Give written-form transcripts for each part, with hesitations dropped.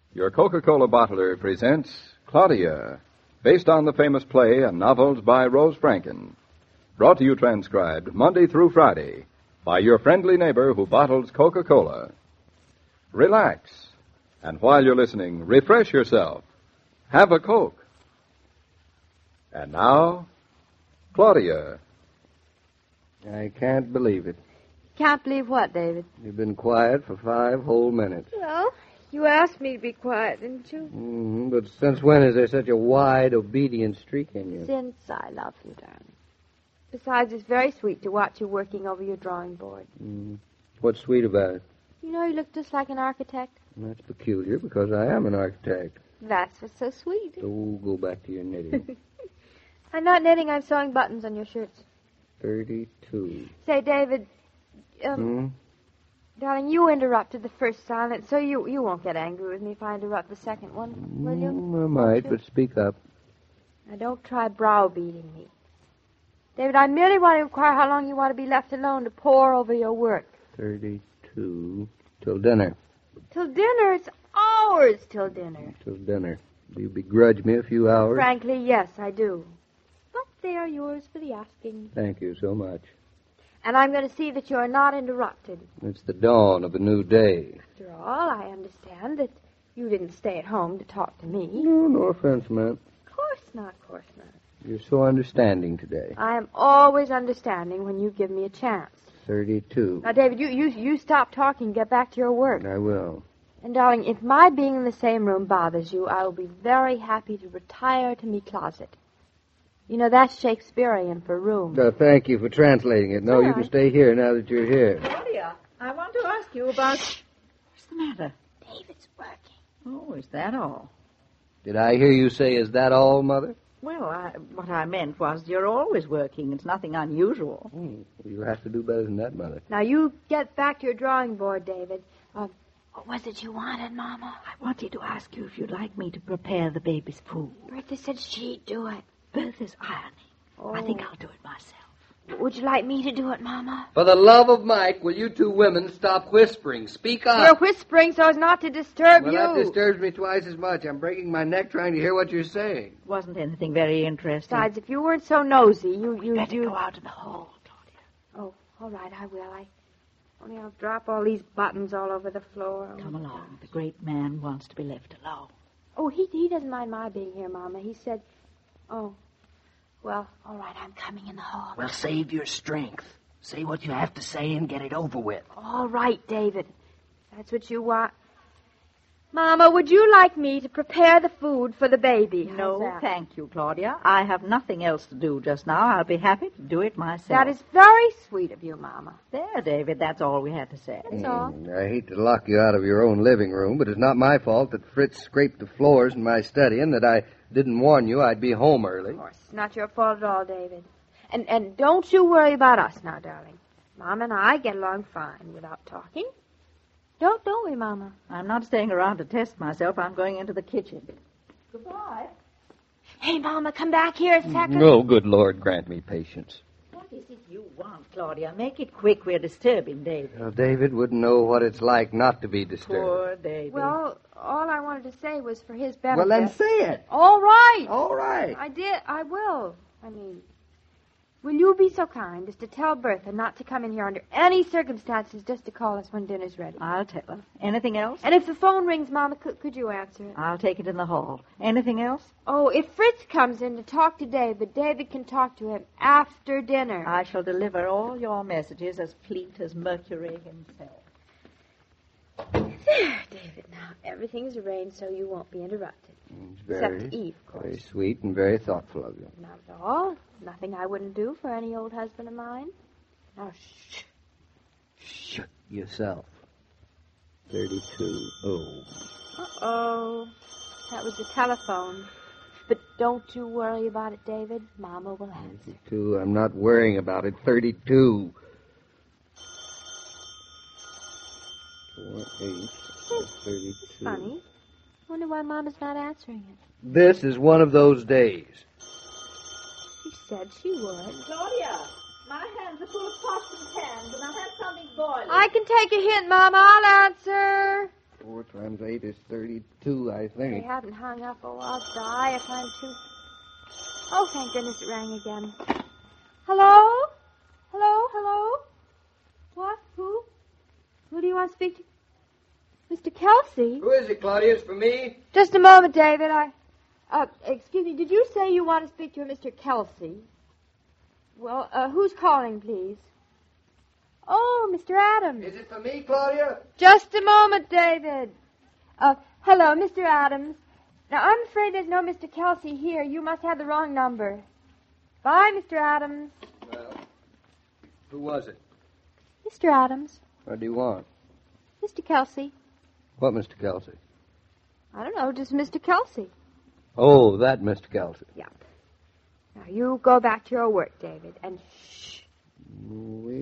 Your Coca-Cola bottler presents Claudia, based on the famous play and novels by Rose Franken. Brought to you transcribed Monday through Friday by your friendly neighbor who bottles Coca-Cola. Relax, and while you're listening, refresh yourself. Have a Coke. And now, Claudia. I can't believe it. Can't believe what, David? You've been quiet for 5 whole minutes. Well, you asked me to be quiet, didn't you? But since when is there such a wide, obedient streak in you? Since I love you, darling. Besides, it's very sweet to watch you working over your drawing board. What's sweet about it? You know, you look just like an architect. That's peculiar, because I am an architect. That's what's so sweet. Oh, go back to your knitting. I'm not knitting, I'm sewing buttons on your shirts. 32. Say, David, darling, you interrupted the first silence, so you won't get angry with me if I interrupt the second one, will you? I might, but speak up. Now, don't try browbeating me. David, I merely want to inquire how long you want to be left alone to pore over your work. 32. Till dinner. Till dinner? It's hours till dinner. Till dinner. Do you begrudge me a few hours? Frankly, yes, I do. But they are yours for the asking. Thank you so much. And I'm going to see that you're not interrupted. It's the dawn of a new day. After all, I understand that you didn't stay at home to talk to me. No offense, man. Of course not. You're so understanding today. I am always understanding when you give me a chance. 32. Now, David, you stop talking and get back to your work. I will. And, darling, if my being in the same room bothers you, I will be very happy to retire to me closet. You know, that's Shakespearean for room. Thank you for translating it. No, you can stay here now that you're here. Claudia, I want to ask you about... What's the matter? David's working. Oh, is that all? Did I hear you say, is that all, Mother? Well, what I meant was you're always working. It's nothing unusual. You have to do better than that, Mother. Now, you get back to your drawing board, David. What was it you wanted, Mama? I wanted to ask you if you'd like me to prepare the baby's food. Bertha said she'd do it. Bertha's ironing. Oh. I think I'll do it myself. Would you like me to do it, Mama? For the love of Mike, will you two women stop whispering? Speak up. We're whispering so as not to disturb you. That disturbs me twice as much. I'm breaking my neck trying to hear what you're saying. Wasn't anything very interesting. Besides, if you weren't so nosy, you better go out in the hall, Claudia. Oh, all right, I will. Only I'll drop all these buttons all over the floor. Come along. The great man wants to be left alone. Oh, he doesn't mind my being here, Mama. He said, well, all right, I'm coming in the hall. Well, save your strength. Say what you have to say and get it over with. All right, David. That's what you want. Mama, would you like me to prepare the food for the baby? No, thank you, Claudia. I have nothing else to do just now. I'll be happy to do it myself. That is very sweet of you, Mama. There, David, that's all we had to say. That's all. I hate to lock you out of your own living room, but it's not my fault that Fritz scraped the floors in my study and that I didn't warn you I'd be home early. Of course, it's not your fault at all, David. And don't you worry about us now, darling. Mama and I get along fine without talking. Don't we, Mama? I'm not staying around to test myself. I'm going into the kitchen. Goodbye. Hey, Mama, come back here a second. Oh, good Lord, grant me patience. What is it you want, Claudia? Make it quick. We're disturbing David. Well, David wouldn't know what it's like not to be disturbed. Poor David. Well, all I wanted to say was for his benefit. Well, then say it. All right. All right. I will. Will you be so kind as to tell Bertha not to come in here under any circumstances, just to call us when dinner's ready? I'll tell her. Anything else? And if the phone rings, Mama, could you answer it? I'll take it in the hall. Anything else? Oh, if Fritz comes in to talk to David can talk to him after dinner. I shall deliver all your messages as fleet as Mercury himself. There, David, now everything's arranged so you won't be interrupted. Except Eve, of course. Very sweet and very thoughtful of you. Not at all. Nothing I wouldn't do for any old husband of mine. Now, shh. Shh yourself. 32. Oh. Uh-oh. That was the telephone. But don't you worry about it, David. Mama will answer. 32. I'm not worrying about it. 32. 4, 8, 32. Funny. Wonder why Mama's not answering it. This is one of those days. She said she would. Claudia, my hands are full of pots and pans, and I'll have something boiling. I can take a hint, Mama. I'll answer. 4 times 8 is 32, I They think. haven't hung up. Oh, I'll die if I'm too... Oh, thank goodness it rang again. Hello? Hello? Hello? What? Who? Who do you want to speak to? Mr. Kelsey? Who is it, Claudia? It's for me? Just a moment, David. Excuse me, did you say you want to speak to a Mr. Kelsey? Well, who's calling, please? Oh, Mr. Adams. Is it for me, Claudia? Just a moment, David. Hello, Mr. Adams. Now, I'm afraid there's no Mr. Kelsey here. You must have the wrong number. Bye, Mr. Adams. Well, who was it? Mr. Adams. What do you want? Mr. Kelsey. What, Mr. Kelsey? I don't know, just Mr. Kelsey. Oh, that Mr. Kelsey. Yeah. Now, you go back to your work, David, and shh. We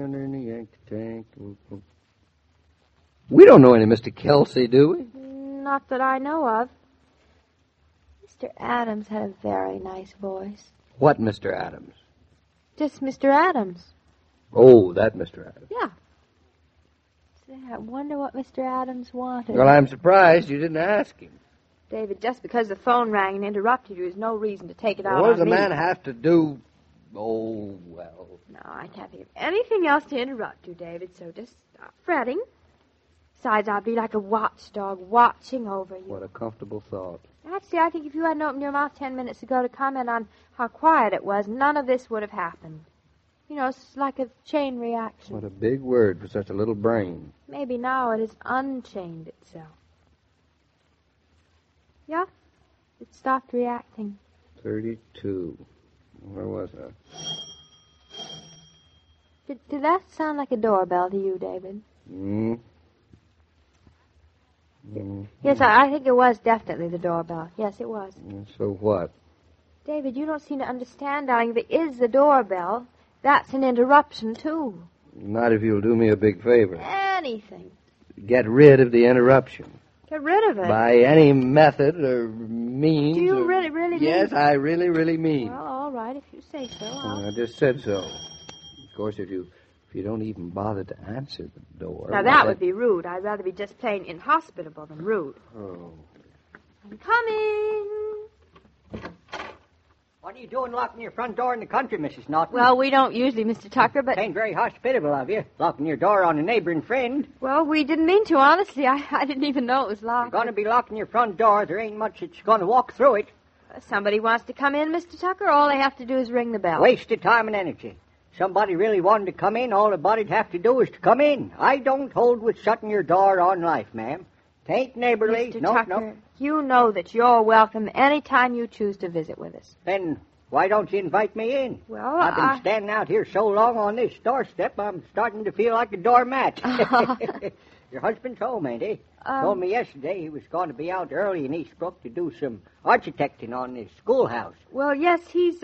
don't know any Mr. Kelsey, do we? Not that I know of. Mr. Adams had a very nice voice. What Mr. Adams? Just Mr. Adams. Oh, that Mr. Adams. Yeah. Say, I wonder what Mr. Adams wanted. Well, I'm surprised you didn't ask him. David, just because the phone rang and interrupted you is no reason to take it out What does on a me. man have to do? Oh, well. No, I can't think of anything else to interrupt you, David, so just stop fretting. Besides, I'll be like a watchdog watching over you. What a comfortable thought. Actually, I think if you hadn't opened your mouth 10 minutes ago to comment on how quiet it was, none of this would have happened. You know, it's like a chain reaction. What a big word for such a little brain. Maybe now it has unchained itself. Yeah, it stopped reacting. 32. Where was I? Did that sound like a doorbell to you, David? Yes, I think it was definitely the doorbell. Yes, it was. So what? David, you don't seem to understand, darling. If it is the doorbell, that's an interruption, too. Not if you'll do me a big favor. Anything. Get rid of the interruption. Get rid of it. By any method or means. Do you or... really mean? Yes, I really mean. Well, all right, if you say so. I just said so. Of course, if you don't even bother to answer the door... Now, that would be rude. I'd rather be just plain inhospitable than rude. Oh. I'm coming. What are you doing locking your front door in the country, Mrs. Norton? Well, we don't usually, Mr. Tucker, but... It ain't very hospitable of you, locking your door on a neighboring friend. Well, we didn't mean to, honestly. I didn't even know it was locked. You're going to be locking your front door. There ain't much that's going to walk through it. Somebody wants to come in, Mr. Tucker, all they have to do is ring the bell. Waste of time and energy. Somebody really wanted to come in, all a body'd have to do is to come in. I don't hold with shutting your door on life, ma'am. Tain't neighborly. Mr. No, Tucker, no. you know that you're welcome any time you choose to visit with us. Then why don't you invite me in? Well, I've been standing out here so long on this doorstep, I'm starting to feel like a doormat. Your husband's home, ain't he? Told me yesterday he was going to be out early in Eastbrook to do some architecting on the schoolhouse. Well, yes, he's.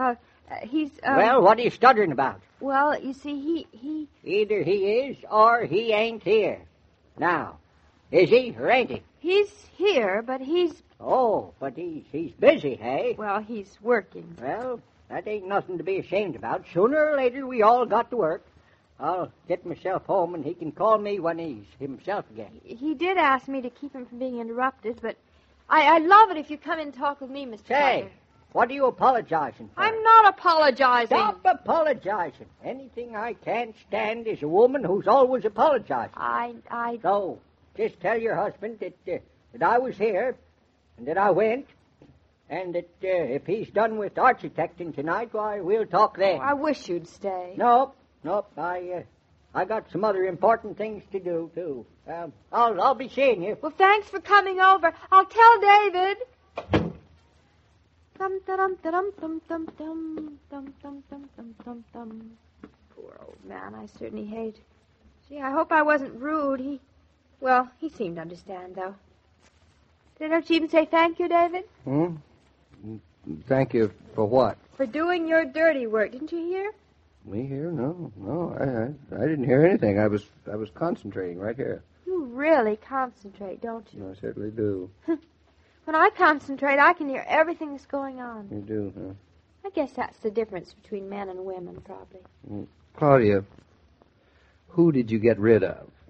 Well, what are you stuttering about? Well, you see, he... Either he is or he ain't here. Now, is he or ain't he? He's here, but he's... Oh, but he's busy, hey? Well, he's working. Well, that ain't nothing to be ashamed about. Sooner or later, we all got to work. I'll get myself home, and he can call me when he's himself again. He did ask me to keep him from being interrupted, but I'd love it if you come and talk with me, Mr. Say, Tucker. what are you apologizing for? I'm not apologizing. Stop apologizing. Anything I can't stand is a woman who's always apologizing. I... So, just tell your husband that I was here, and that I went, and that if he's done with architecting tonight, why, we'll talk then. I wish you'd stay. Nope. I got some other important things to do, too. I'll be seeing you. Well, thanks for coming over. I'll tell David. Poor old man, I certainly hate. Gee, I hope I wasn't rude. He seemed to understand, though. Didn't you even say thank you, David? Thank you for what? For doing your dirty work. Didn't you hear? Me here? No, I didn't hear anything. I was concentrating right here. You really concentrate, don't you? I certainly do. When I concentrate, I can hear everything that's going on. You do, huh? I guess that's the difference between men and women, probably. Claudia, who did you get rid of?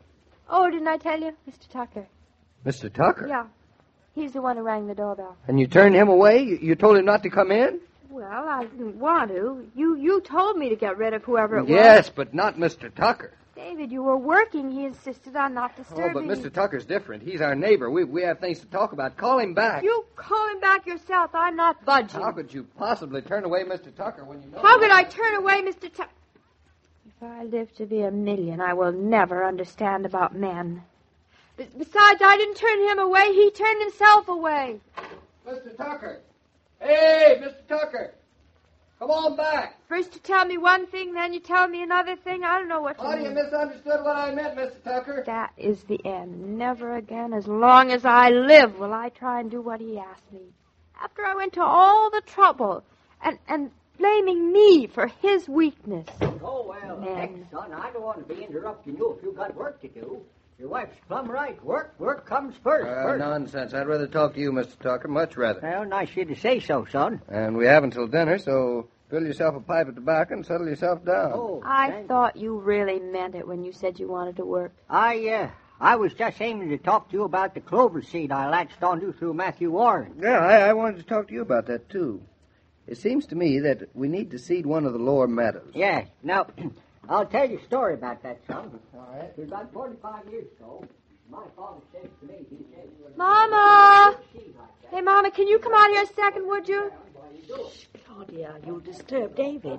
Oh, didn't I tell you? Mr. Tucker. Mr. Tucker? Yeah. He's the one who rang the doorbell. And you turned him away? You told him not to come in? Well, I didn't want to. You told me to get rid of whoever it was. Yes, but not Mr. Tucker. David, you were working. He insisted on not disturbing Oh, but Mr. Tucker's different. He's our neighbor. We have things to talk about. Call him back. You call him back yourself. I'm not budging. How could you possibly turn away Mr. Tucker when you know... How could I turn away Mr. Tucker? If I live to be 1,000,000, I will never understand about men. Besides, I didn't turn him away. He turned himself away. Mr. Tucker! Hey, Mr. Tucker! Come on back! First you tell me one thing, then you tell me another thing. I don't know what How do you misunderstood what I meant, Mr. Tucker? That is the end. Never again, as long as I live, will I try and do what he asked me. After I went to all the trouble and blaming me for his weakness. Oh, well, heck, son, I don't want to be interrupting you if you've got work to do. Your wife's plumb right. Work comes first. Nonsense. I'd rather talk to you, Mr. Tucker. Much rather. Well, nice of you to say so, son. And we have until dinner, so fill yourself a pipe of tobacco and settle yourself down. Oh, I thought you really meant it when you said you wanted to work. I was just aiming to talk to you about the clover seed I latched onto through Matthew Warren. Yeah, I wanted to talk to you about that, too. It seems to me that we need to seed one of the lower meadows. Yeah. Now, I'll tell you a story about that, son. All right. It was about 45 years ago. My father said to me, he said... Mama! Hey, Mama, can you come out here a second, would you? Claudia, you'll disturb David.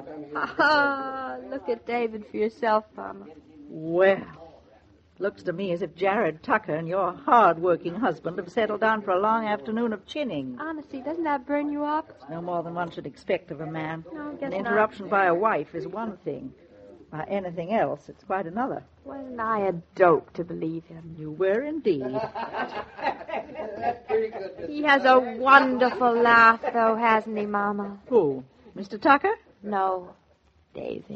Look at David for yourself, Mama. Well, looks to me as if Jared Tucker and your hard-working husband have settled down for a long afternoon of chinning. Honestly, doesn't that burn you up? It's no more than one should expect of a man. No, I guess An interruption by a wife is one thing. By anything else, it's quite another. Wasn't I a dope to believe him? You were indeed. He has a wonderful laugh, though, hasn't he, Mama? Who? Mr. Tucker? No, David.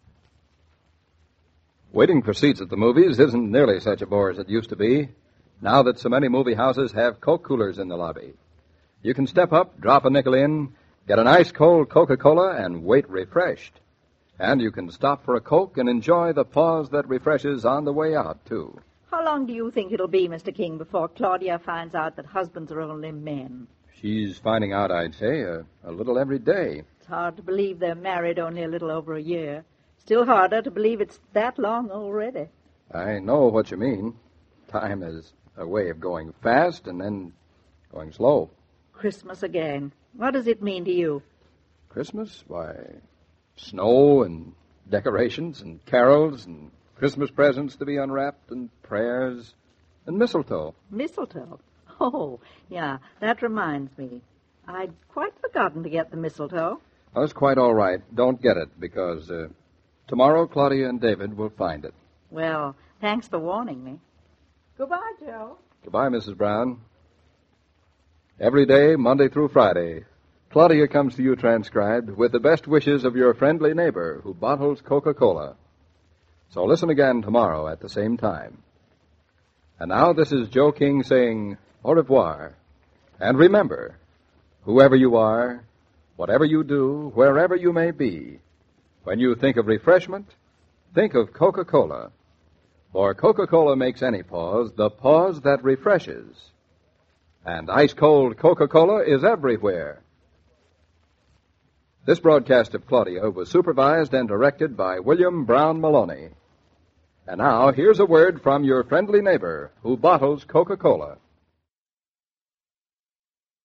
Waiting for seats at the movies isn't nearly such a bore as it used to be, now that so many movie houses have Coke coolers in the lobby. You can step up, drop a nickel in, get an ice-cold Coca-Cola, and wait refreshed. And you can stop for a Coke and enjoy the pause that refreshes on the way out, too. How long do you think it'll be, Mr. King, before Claudia finds out that husbands are only men? She's finding out, I'd say, a little every day. It's hard to believe they're married only a little over a year. Still harder to believe it's that long already. I know what you mean. Time is a way of going fast and then going slow. Christmas again. What does it mean to you? Christmas? Why, snow and decorations and carols and Christmas presents to be unwrapped and prayers and mistletoe. Mistletoe? Oh, yeah, that reminds me. I'd quite forgotten to get the mistletoe. Oh, it's quite all right. Don't get it, because tomorrow Claudia and David will find it. Well, thanks for warning me. Goodbye, Joe. Goodbye, Mrs. Brown. Every day, Monday through Friday, Claudia comes to you transcribed with the best wishes of your friendly neighbor who bottles Coca-Cola. So listen again tomorrow at the same time. And now this is Joe King saying au revoir. And remember, whoever you are, whatever you do, wherever you may be, when you think of refreshment, think of Coca-Cola. For Coca-Cola makes any pause the pause that refreshes. And ice-cold Coca-Cola is everywhere. This broadcast of Claudia was supervised and directed by William Brown Maloney. And now, here's a word from your friendly neighbor who bottles Coca-Cola.